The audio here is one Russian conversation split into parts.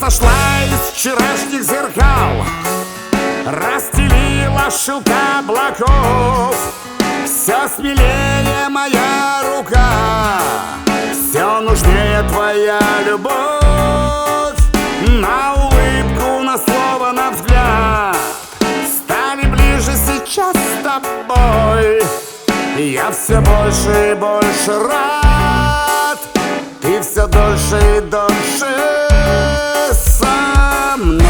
сошла из вчерашних зеркал, расстелила шелка облаков. Все смелее моя рука, все нужнее твоя любовь. На улыбку, на слово, на взгляд стали ближе сейчас с тобой. Я все больше и больше рад, ты все дольше и дольше со мной.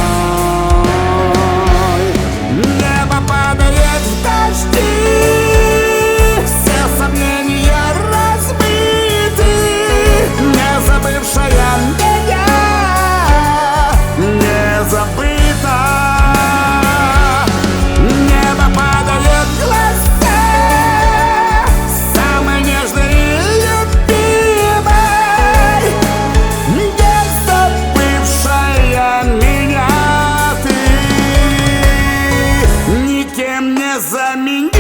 Небо падает в дожди, все сомнения разбиты, не забывшая меня не забыта. Небо падает в глаза самой нежной и любимой, не забывшая меня ты, никем не заменима.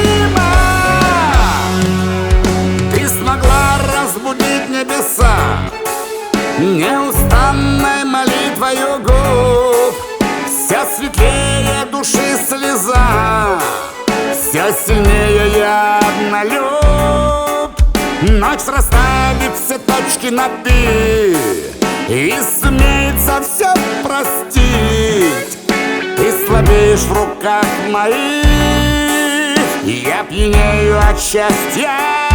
Ты смогла разбудить небеса неустанной молитвою губ. Все светлее души слеза, все сильнее я однолюб. Ночь расставит все точки над «и» и сумеется все простить. Ты слабеешь в руках моих, я пьянею от счастья.